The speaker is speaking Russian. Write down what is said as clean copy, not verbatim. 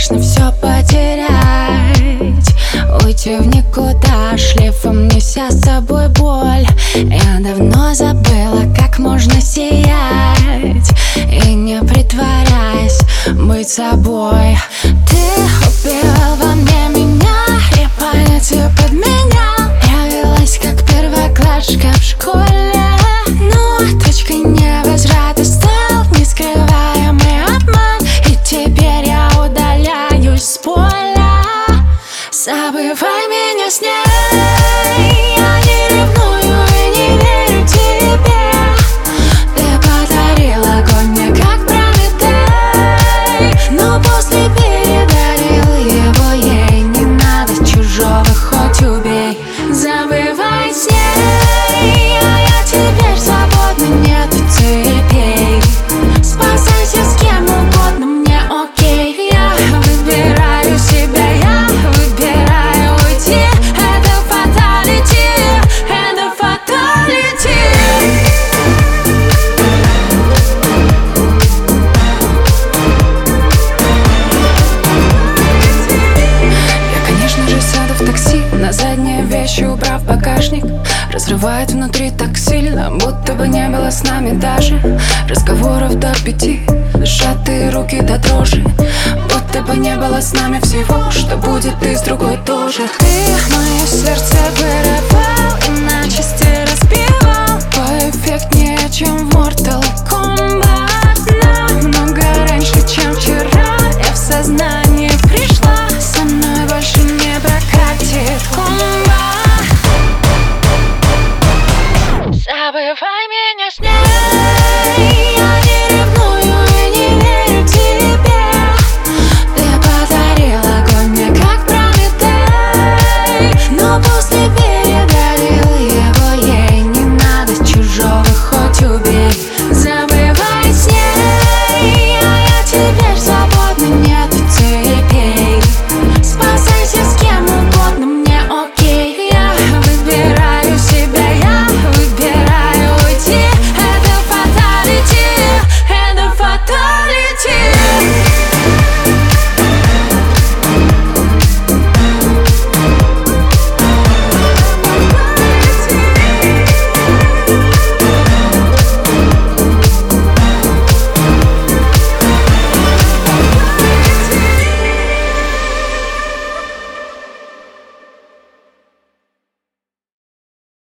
страшно все потерять, уйти в никуда, шлейфом неся с собой боль. Я давно забыла, как можно сиять и не притворяясь быть собой. Ты убил во мне меня, я понятия подменял. Я велась как первоклашка в школе, но точкой невозврата стал нескрываемый обман. И теперь я удаляюсь с поля. Забывай меня с ней, я не ревную и не верю тебе. Ты подарил огонь мне как Прометей, но после передарил его ей. Не надо чужого, хоть убей. Забывай с ней, а я теперь свободна, нету цепей. Спасайся с кем угодно, мне окей. Я выбираю себя, я выбираю уйти. Это фаталити, это фаталити. Я, конечно же, сяду в такси, на задние вещи убрав багажник. Разрывает внутри так сильно, будто бы не было с нами даже разговоров до 5, сжатые руки до дрожи. Будто бы не было с нами всего, что будет и с другой тоже. Ты мое сердце